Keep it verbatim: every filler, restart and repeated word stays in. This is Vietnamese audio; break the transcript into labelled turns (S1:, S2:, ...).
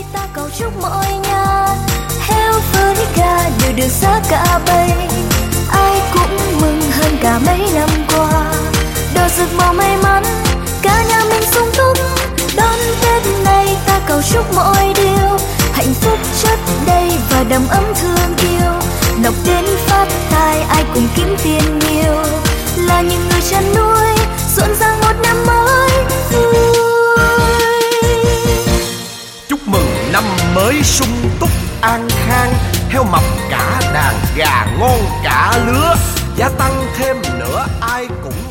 S1: ta cầu chúc mọi nhà heo với gà đều được giá cả bay. Ai cũng mừng hơn cả mấy năm qua, đỏ rực màu may mắn cả nhà mình sung túc. Đón Tết này ta cầu chúc mọi điều hạnh phúc chất đầy và đầm ấm thương yêu. Lộc đến phát tài ai cùng kiếm tiền nhiều, là những người chăn nuôi rộn ràng một năm mới vui.
S2: Chúc mừng năm mới sung túc an khang, heo mập cả đàn, gà ngon cả lứa, giá tăng thêm nữa ai cũng